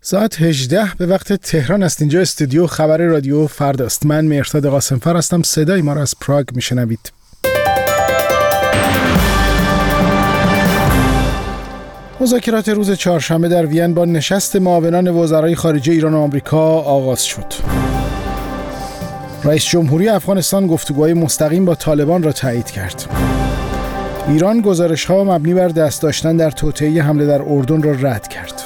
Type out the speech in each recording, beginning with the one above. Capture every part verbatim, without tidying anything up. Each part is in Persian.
ساعت هجده به وقت تهران است. اینجا استودیو خبر رادیو فردا است. من مهرداد قاسمفر هستم. صدای ما را از پراگ میشنوید. مذاکرات روز چهارشنبه در وین با نشست معاونان وزرای خارجه ایران و آمریکا آغاز شد. رئیس جمهوری افغانستان گفتگوهای مستقیم با طالبان را تایید کرد. ایران گزارش‌ها مبنی بر دست داشتن در توطئه حمله در اردن را رد کرد.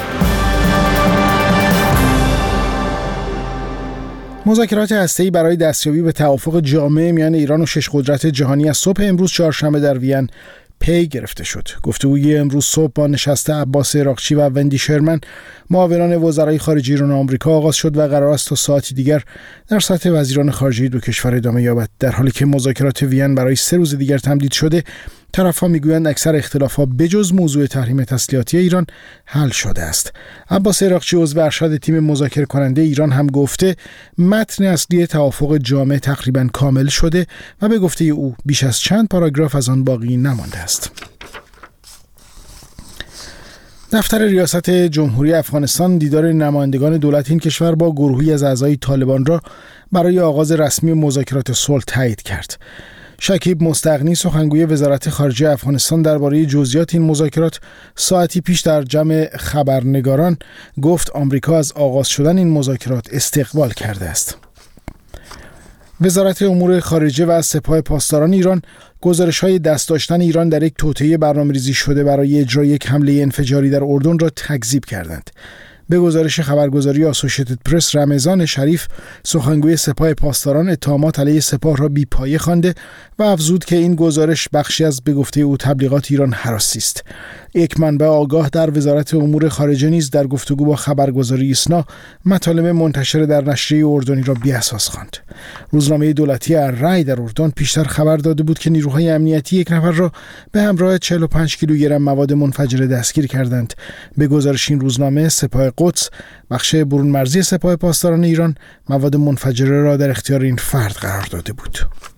مذاکرات هسته‌ای برای دستیابی به توافق جامع میان ایران و شش قدرت جهانی از صبح امروز چهارشنبه در وین پی گرفته شد. گفتگوی امروز صبح با نشست عباس عراقچی و وندی شرمن معاونان وزرای خارجه ایران و آمریکا آغاز شد و قرار است تا ساعتی دیگر در سطح وزیران خارجه دو کشور ادامه یابد. در حالی که مذاکرات وین برای سه روز دیگر تمدید شده، طرف‌ها میگویند اکثر اختلافات بجز موضوع تحریم تسلیحاتی ایران حل شده است. عباس عراقچی عضو ارشد تیم مذاکره کننده ایران هم گفته متن اصلی توافق جامع تقریباً کامل شده و به گفته او بیش از چند پاراگراف از آن باقی نمانده است. دفتر ریاست جمهوری افغانستان دیدار نمایندگان دولت این کشور با گروهی از اعضای طالبان را برای آغاز رسمی مذاکرات صلح تایید کرد. شکیب مستغنی سخنگوی وزارت خارجه افغانستان درباره جزئیات این مذاکرات ساعتی پیش در جمع خبرنگاران گفت آمریکا از آغاز شدن این مذاکرات استقبال کرده است. وزارت امور خارجه و سپاه پاسداران ایران گزارش‌های دست داشتن ایران در یک توطئه برنامه‌ریزی شده برای اجرای یک حمله انفجاری در اردن را تکذیب کردند. به گزارش خبرگزاری آسوشیتد پرس، رمضان شریف سخنگوی سپاه پاسداران اتهامات علیه سپاه را بی‌پایه خوانده و افزود که این گزارش بخشی از به گفته او تبلیغات ایران هراسی است. یک منبع آگاه در وزارت امور خارجه نیز در گفتگو با خبرگزاری ایسنا مطالب منتشر در نشریه اردنی را بی‌اساس خواند. روزنامه دولتی الرأی در اردن پیشتر خبر داده بود که نیروهای امنیتی یک نفر را به همراه چهل و پنج کیلوگرم مواد منفجره دستگیر کردند. به گزارش این روزنامه، سپاه قدس، بخش برون مرزی سپاه پاسداران ایران، مواد منفجره را در اختیار این فرد قرار داده بود.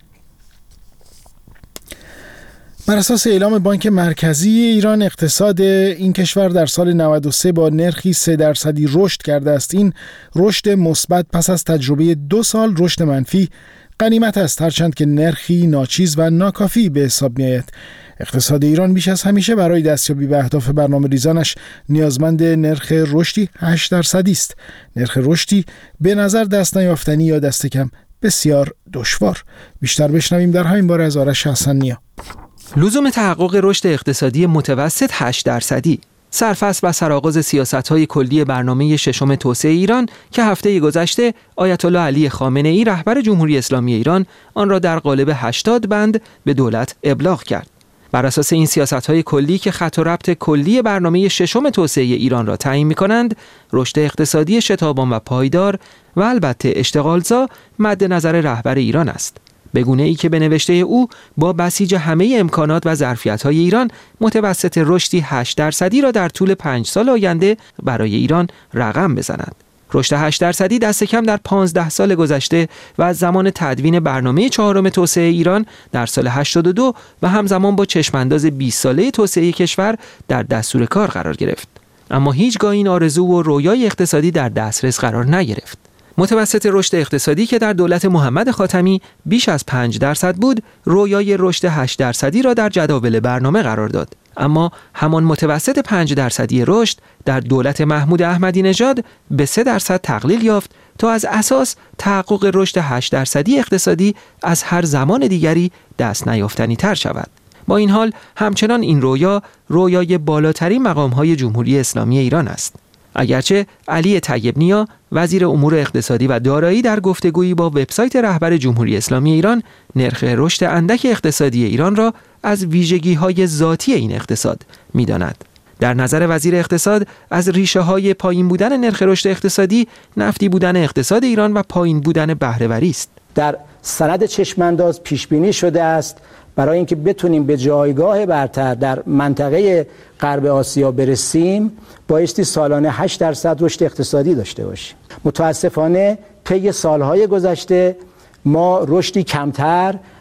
بر اساس اعلام بانک مرکزی ایران، اقتصاد این کشور در سال نود و سه با نرخی سه درصدی رشد کرده است. این رشد مثبت پس از تجربه دو سال رشد منفی غنیمت است، هرچند که نرخی ناچیز و ناکافی به حساب می‌آید. اقتصاد ایران بیش از همیشه برای دستیابی به اهداف برنامه ریزانش نیازمند نرخ رشدی هشت درصدی است. نرخ رشدی به نظر دست نیافتنی یا دست کم بسیار دشوار. بیشتر بشنویم در همین باره از آرش حسن نیا. لزوم تحقق رشد اقتصادی متوسط هشت درصدی، سرفصل و سرآغاز سیاست‌های کلی برنامه ششم توسعه ایران که هفته گذشته آیت الله علی خامنه‌ای رهبر جمهوری اسلامی ایران آن را در قالب هشتاد بند به دولت ابلاغ کرد. بر اساس این سیاست‌های کلی که خط و ربط کلی برنامه ششم توسعه ایران را تعیین می‌کنند، رشد اقتصادی شتابان و پایدار و البته اشتغالزا مد نظر رهبر ایران است. به گونه‌ای که به نوشته او با بسیج همه امکانات و ظرفیت‌های ایران متوسط رشدی هشت درصدی را در طول پنج سال آینده برای ایران رقم بزند. رشد هشت درصدی دست کم در پانزده سال گذشته و از زمان تدوین برنامه چهارم توسعه ایران در سال هشتاد و دو و همزمان با چشمانداز بیست ساله توسعه کشور در دستور کار قرار گرفت. اما هیچگاه این آرزو و رویای اقتصادی در دسترس قرار نگرفت. متوسط رشد اقتصادی که در دولت محمد خاتمی بیش از پنج درصد بود، رویای رشد هشت درصدی را در جداول برنامه قرار داد. اما همان متوسط پنج درصدی رشد در دولت محمود احمدی نژاد به سه درصد تقلیل یافت تا از اساس تحقق رشد هشت درصدی اقتصادی از هر زمان دیگری دست نیافتنی تر شود. با این حال همچنان این رویا رویای بالاترین مقام‌های جمهوری اسلامی ایران است. اگرچه علی طیب نیا وزیر امور اقتصادی و دارایی در گفتگویی با وبسایت رهبر جمهوری اسلامی ایران نرخ رشد اندک اقتصادی ایران را از ویژگی‌های ذاتی این اقتصاد می‌داند. در نظر وزیر اقتصاد از ریشه‌های پایین بودن نرخ رشد اقتصادی نفتی بودن اقتصاد ایران و پایین بودن بهره‌وری است. در سند چشمانداز پیش بینی شده است برای اینکه بتونیم به جایگاه برتر در منطقه غرب آسیا برسیم بایستی سالانه هشت درصد رشد اقتصادی داشته باشیم. متاسفانه طی سالهای گذشته ما رشدی کمتر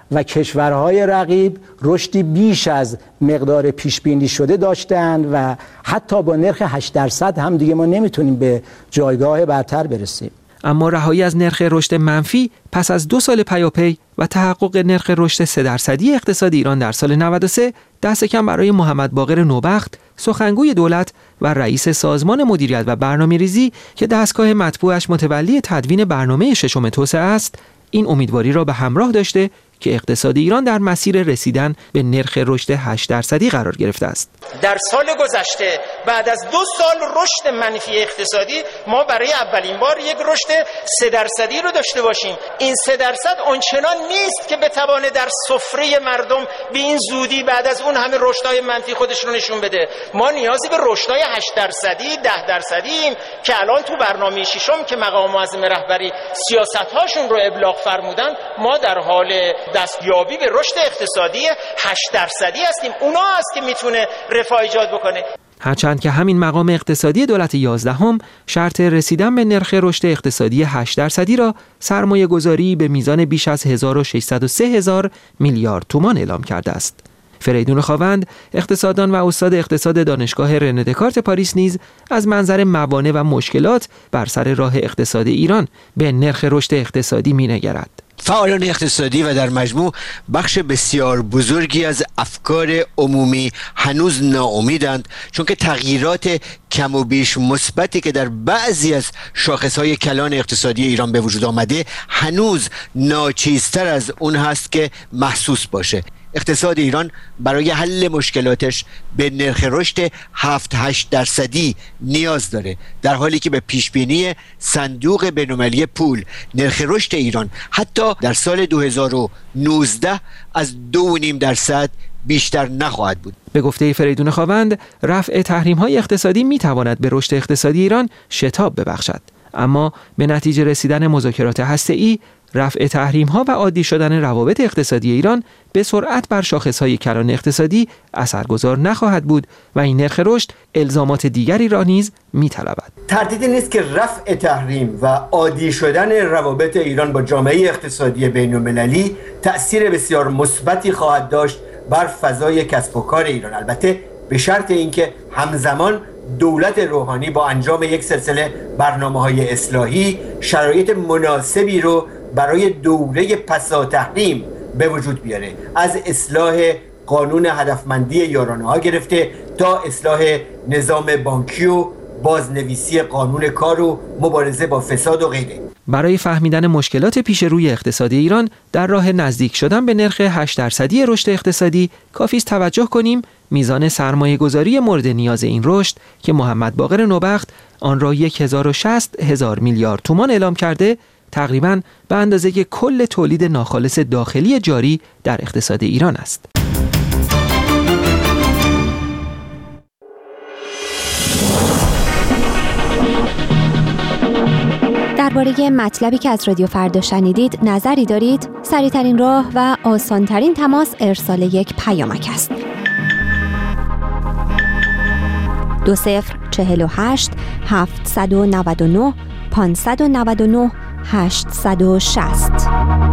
و کشورهای رقیب رشدی بیش از مقدار پیش بینی شده داشتند و حتی با نرخ هشت درصد هم دیگه ما نمیتونیم به جایگاه برتر برسیم. اما رهایی از نرخ رشد منفی پس از دو سال پیاپی و تحقق نرخ رشد سه درصدی اقتصاد ایران در سال نود و سه دست کم برای محمد باقر نوبخت، سخنگوی دولت و رئیس سازمان مدیریت و برنامه‌ریزی که دستگاه مطبوعش متولی تدوین برنامه ششم توسعه است، این امیدواری را به همراه داشته که اقتصاد ایران در مسیر رسیدن به نرخ رشد هشت درصدی قرار گرفته است. در سال گذشته بعد از دو سال رشد منفی اقتصادی ما برای اولین بار یک رشد سه درصدی رو داشته باشیم. این سه درصد آنچنان نیست که بتوانه در سفره مردم به این زودی بعد از اون همه رشدهای منفی خودش رو نشون بده. ما نیازی به رشدهای هشت درصدی، ده درصدیم که الان تو برنامه ششم که مقام معظم رهبری سیاست‌هاشون رو ابلاغ فرمودن، ما در حال دستیابی به رشد اقتصادی هشت درصدی هستیم. اونا هست که میتونه رفاه ایجاد بکنه. هرچند که همین مقام اقتصادی دولت یازدهم شرط رسیدن به نرخ رشد اقتصادی هشت درصدی را سرمایه گذاری به میزان بیش از هزار و ششصد و سه هزار میلیارد تومان اعلام کرده است. فریدون خاوند، اقتصاددان و استاد اقتصاد دانشگاه رنه دکارت پاریس نیز از منظر موانع و مشکلات بر سر راه اقتصاد ایران به نرخ رشد اقتصادی می‌نگرد. فعالان اقتصادی و در مجموع بخش بسیار بزرگی از افکار عمومی هنوز ناامیدند، چون که تغییرات کم و بیش مثبتی که در بعضی از شاخصهای کلان اقتصادی ایران به وجود آمده هنوز ناچیزتر از اون هست که محسوس باشه. اقتصاد ایران برای حل مشکلاتش به نرخ رشد هفت هشت درصدی نیاز داره، در حالی که به پیشبینی صندوق بین‌المللی پول نرخ رشد ایران حتی در سال دو هزار و نوزده از دو و نیم درصد بیشتر نخواهد بود. به گفته فریدون خاوند، رفع تحریم‌های اقتصادی می‌تواند به رشد اقتصادی ایران شتاب ببخشد، اما به نتیجه رسیدن مذاکرات هسته‌ای، رفع تحریم‌ها و عادی شدن روابط اقتصادی ایران به سرعت بر شاخص‌های کلان اقتصادی اثرگذار نخواهد بود و این نرخ رشد الزامات دیگری را نیز می‌طلبد. تردیدی نیست که رفع تحریم و عادی شدن روابط ایران با جامعه اقتصادی بین‌المللی تأثیر بسیار مثبتی خواهد داشت بر فضای کسب و کار ایران، البته به شرط اینکه همزمان دولت روحانی با انجام یک سلسله برنامه‌های اصلاحی شرایط مناسبی رو برای دوره پسا تحریم به وجود بیاره، از اصلاح قانون هدفمندی یارانه‌ها گرفته تا اصلاح نظام بانکی و بازنویسی قانون کار و مبارزه با فساد و غیره. برای فهمیدن مشکلات پیش روی اقتصادی ایران در راه نزدیک شدن به نرخ هشت درصدی رشد اقتصادی، کافی است توجه کنیم میزان سرمایه گذاری مورد نیاز این رشد که محمد باقر نوبخت آن را هزار و شصت هزار میلیارد تومان اعلام کرده، تقریباً به اندازه کل تولید ناخالص داخلی جاری در اقتصاد ایران است. درباره مطلبی که از رادیو فردا شنیدید نظری دارید؟ سریع‌ترین راه و آسان‌ترین تماس ارسال یک پیامک است. دو صفر چهل و هشت هفتصد و نود و نه پانصد و نود و نه هشتصد و شصت.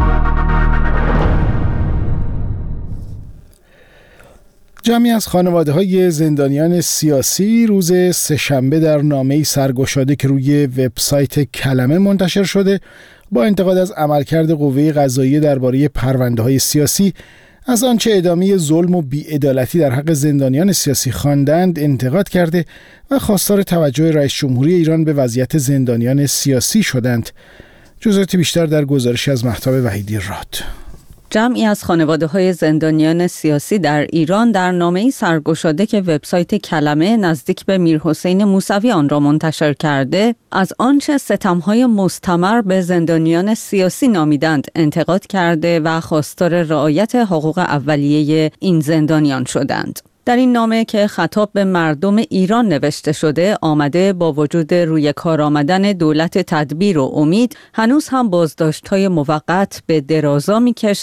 جمعی از خانواده‌های زندانیان سیاسی روز سه‌شنبه در نامه‌ای سرگشاده که روی وبسایت کلمه منتشر شده با انتقاد از عملکرد قوه قضاییه درباره پرونده‌های سیاسی از آنچه ادامه ظلم و بی‌عدالتی در حق زندانیان سیاسی خواندند انتقاد کرده و خواستار توجه رئیس جمهوری ایران به وضعیت زندانیان سیاسی شدند. جزئیات بیشتر در گزارشی از مهتاب وحیدی راد. جمعی از خانواده‌های زندانیان سیاسی در ایران در نامه‌ای سرگشاده که وبسایت کلمه نزدیک به میرحسین موسوی آن را منتشر کرده، از آنچه ستم‌های مستمر به زندانیان سیاسی نامیدند انتقاد کرده و خواستار رعایت حقوق اولیه این زندانیان شدند. در این نامه که خطاب به مردم ایران نوشته شده آمده با وجود روی کار آمدن دولت تدبیر و امید هنوز هم بازداشت‌های موقت به درازا می‌کشد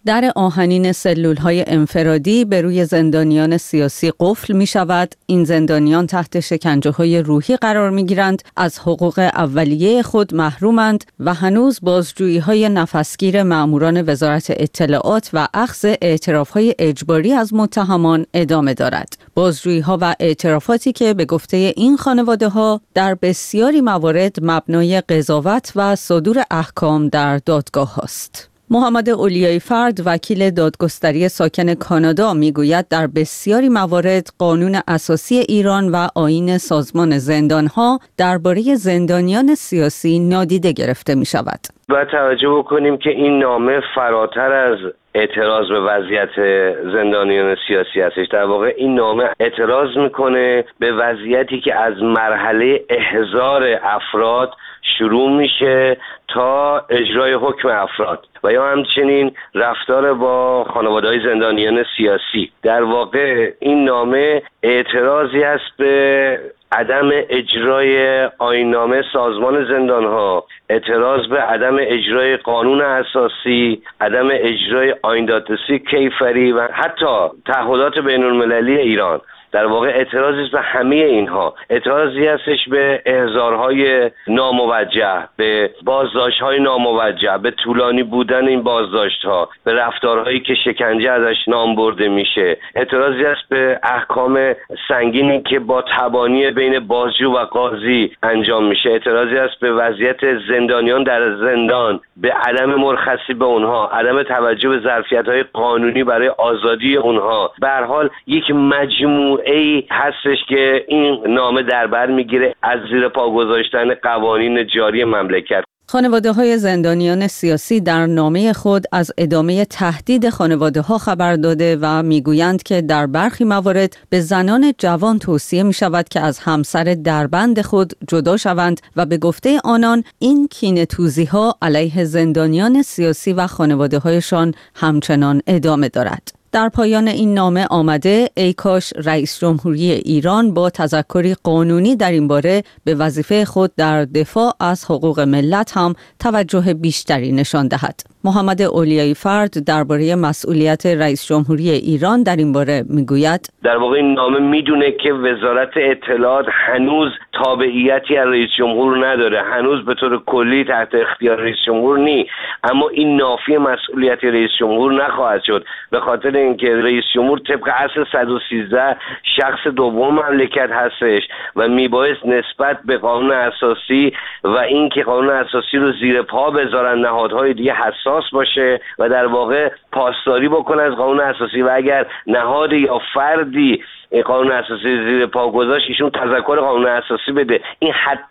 در آهنین سلول‌های انفرادی به روی زندانیان سیاسی قفل می‌شود. این زندانیان تحت شکنجه‌های روحی قرار می‌گیرند، از حقوق اولیه خود محرومند و هنوز بازجویی‌های نفسگیر مأموران وزارت اطلاعات و اخذ اعتراف‌های اجباری از متهمان ادامه دارد. بازجویی‌ها و اعترافاتی که به گفته این خانواده‌ها در بسیاری موارد مبنای قضاوت و صدور احکام در دادگاه است. محمد اولیای فرد وکیل دادگستری ساکن کانادا میگوید در بسیاری موارد قانون اساسی ایران و آیین سازمان زندانها درباره زندانیان سیاسی نادیده گرفته می شود. باید توجه بکنیم که این نامه فراتر از اعتراض به وضعیت زندانیان سیاسی هستش. در واقع این نامه اعتراض میکنه به وضعیتی که از مرحله احضار افراد شروع میشه تا اجرای حکم افراد و یا همچنین رفتار با خانواده‌های زندانیان سیاسی. در واقع این نامه اعتراضی است به عدم اجرای آیین‌نامه سازمان زندان‌ها، اعتراض به عدم اجرای قانون اساسی، عدم اجرای آیین دادرسی کیفری و حتی تعهدات بین‌المللی ایران. در واقع اعتراضی به همه اینها، اعتراضی هستش به احضارهای ناموجه، به بازداشت‌های ناموجه، به طولانی بودن این بازداشت‌ها، به رفتارهایی که شکنجه ازش نام برده میشه. اعتراضی است به احکام سنگینی که با تبانی بین بازجو و قاضی انجام میشه. اعتراضی است به وضعیت زندانیان در زندان، به عدم مرخصی به اونها، عدم توجه به ظرفیت‌های قانونی برای آزادی اونها. به هر حال یک مجموعه ای هستش که این نامه در بر میگیره از زیر پا گذاشتن قوانین جاری مملکت. خانواده‌های زندانیان سیاسی در نامه خود از ادامه تهدید خانواده‌ها خبر داده و میگویند که در برخی موارد به زنان جوان توصیه می‌شود که از همسر دربند خود جدا شوند و به گفته آنان این کینه‌توزی‌ها علیه زندانیان سیاسی و خانواده‌هایشان همچنان ادامه دارد. در پایان این نامه آمده ای کاش رئیس جمهوری ایران با تذکری قانونی در این باره به وظیفه خود در دفاع از حقوق ملت هم توجه بیشتری نشان دهد. محمد اولیای فرد درباره مسئولیت رئیس جمهوری ایران در این باره میگوید در واقع این نامه میدونه که وزارت اطلاعات هنوز تابعیتی از رئیس جمهور نداره، هنوز به طور کلی تحت اختیار رئیس جمهور نی، اما این نافی مسئولیت رئیس جمهور نخواهد شد، به خاطر اینکه رئیس جمهور طبق اصل صد و سیزده شخص دوم مملکت هستش و میبایست نسبت به قانون اساسی و اینکه قانون اساسی رو زیر پا بذارن نهادهای دیگه حساس باشه و در واقع پاسداری بکنه از قانون اساسی و اگر نهاد یا فردی این قانون اساسی زیر پا گذاشت ایشون تذکر قانون اساسی بده. این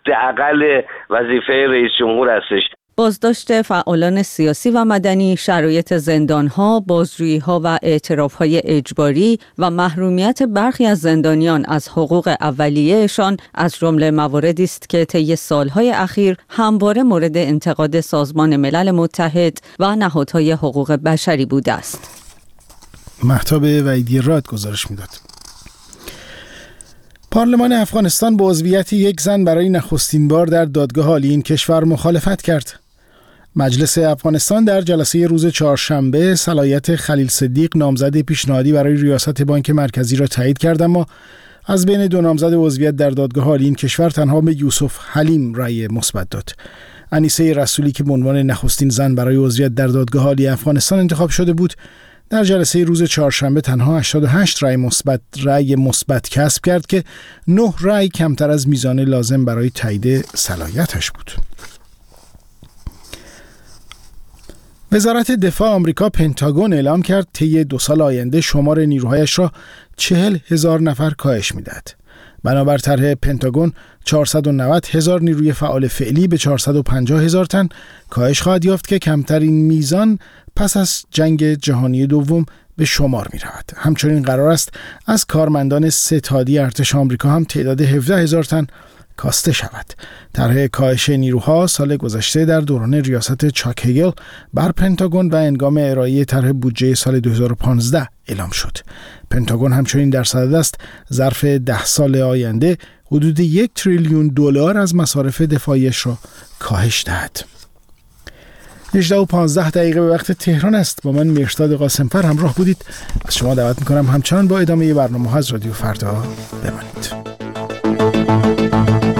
حداقل وظیفه رئیس جمهور هستش. بازداشت فعالان سیاسی و مدنی، شرایط زندانها، بازجویی‌ها و اعتراف‌های اجباری و محرومیت برخی از زندانیان از حقوق اولیه‌شان از جمله مواردی است که طی سالهای اخیر همواره مورد انتقاد سازمان ملل متحد و نهادهای حقوق بشری بوده است. مهتاب وحیدی راد گزارش می‌داد. پارلمان افغانستان با عضویت یک زن برای نخستین بار در دادگاه عالی این کشور مخالفت کرد. مجلس افغانستان در جلسه روز چهارشنبه صلاحیت خلیل صدیق نامزد پیشنهادی برای ریاست بانک مرکزی را تایید کرد، اما از بین دو نامزد عضویت در دادگاه عالی این کشور تنها به یوسف حلیم رأی مثبت داد. انیسه رسولی که به عنوان نخستین زن برای عضویت در دادگاه عالی افغانستان انتخاب شده بود، در جلسه روز چهارشنبه تنها هشتاد و هشت رأی مثبت رأی مثبت کسب کرد که نه رأی کمتر از میزان لازم برای تایید صلاحیتش بود. وزارت دفاع آمریکا پنتاگون اعلام کرد طی دو سال آینده شمار نیروهایش را چهل هزار نفر کاهش می‌دهد. بنابر طرح پنتاگون چهارصد و نود هزار نیروی فعال فعلی به چهارصد و پنجاه هزار تن کاهش خواهد یافت که کمترین میزان پس از جنگ جهانی دوم به شمار می رود. همچنین قرار است از کارمندان ستادی ارتش آمریکا هم تعداد هفده هزار تن کاسته شود. طرح کاهش نیروها سال گذشته در دوران ریاست چاک هگل بر پنتاگون و هنگام ارائه طرح بودجه سال دو هزار و پانزده اعلام شد. پنتاگون همچنین در صدد است ظرف ده سال آینده حدود یک تریلیون دلار از مصارف دفاعیش را کاهش دهد. هجده و پانزده دقیقه به وقت تهران است. با من مرشداد قاسمفر همراه بودید. از شما دعوت میکنم همچنان با ادامه برنامه ها از رادیو فردا بمانید.